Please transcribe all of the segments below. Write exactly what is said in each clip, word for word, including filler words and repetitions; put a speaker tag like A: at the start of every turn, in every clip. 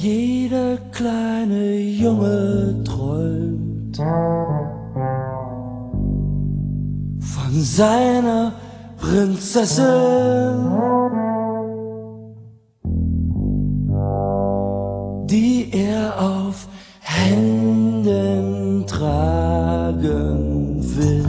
A: jeder kleine Junge träumt von seiner Prinzessin, die er auf Händen tragen will.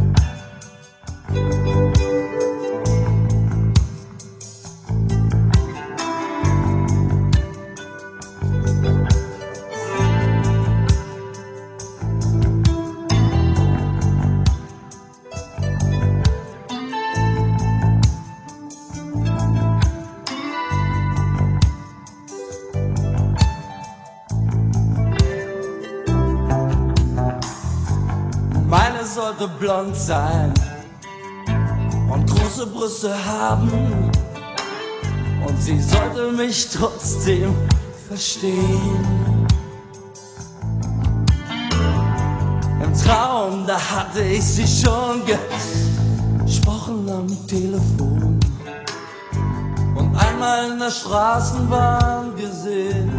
A: Meine sollte blond sein und große Brüste haben, und sie sollte mich trotzdem verstehen. Im Traum, da hatte ich sie schon gesprochen am Telefon und einmal in der Straßenbahn gesehen.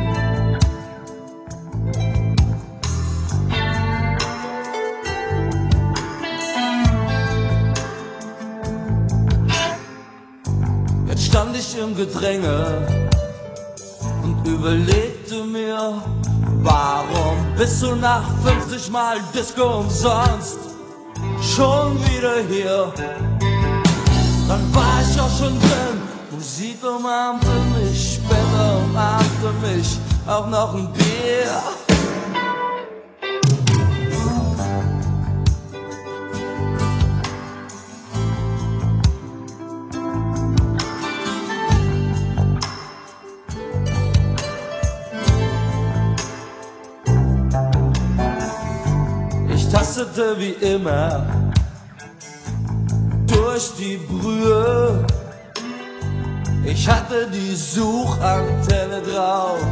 A: Stand ich im Gedränge und überlegte mir, warum bist du nach fünfzig Mal Disco umsonst schon wieder hier? Dann war ich auch schon drin, Musik umarmte mich, später umarmte mich auch noch ein Bier. Tastete wie immer durch die Brühe. Ich hatte die Suchantenne drauf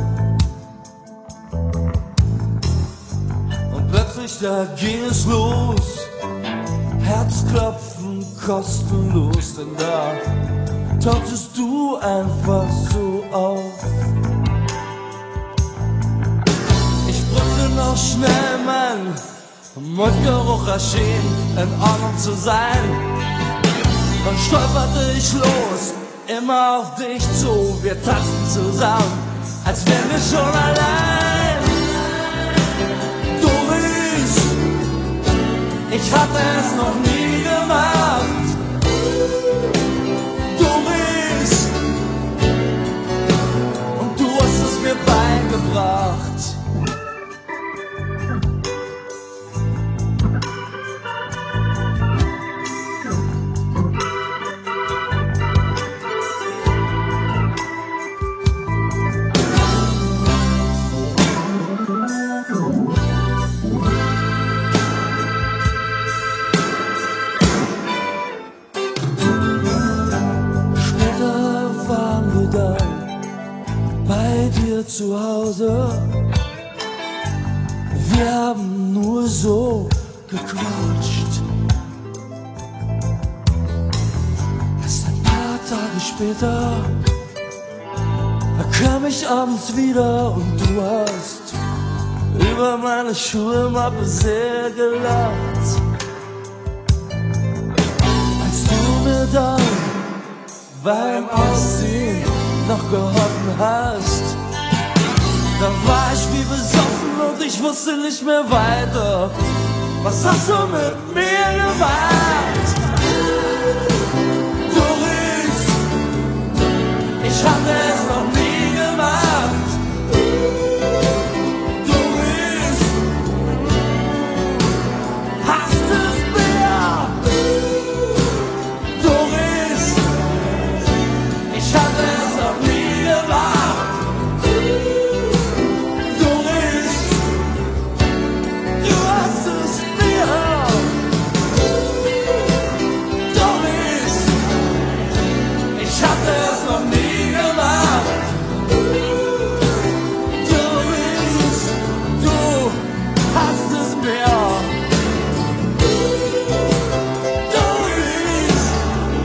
A: und plötzlich da ging es los. Herzklopfen kostenlos, denn da tauchtest du einfach so auf. Ich brauchte noch schnell mein Mundgeruch erschien in Ordnung zu sein. Dann stolperte ich los, immer auf dich zu. Wir tanzten zusammen, als wären wir schon allein. Doris, ich hatte es noch nie gemacht. Doris, und du hast es mir beigebracht. Zu Hause, wir haben nur so gequatscht. Erst ein paar Tage später, da kam ich abends wieder und du hast über meine Schulmappe sehr gelacht. Als du mir dann beim Ausziehen noch geholfen hast, da war ich wie besoffen und ich wusste nicht mehr weiter. Was hast du mit mir gemacht? Doris, ich hatte es noch nie gemacht. Doris, hast es mir? Doris, ich hatte es noch nie gemacht.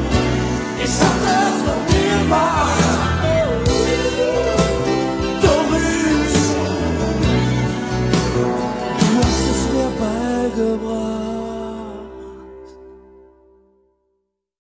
B: Doris,
A: gebracht.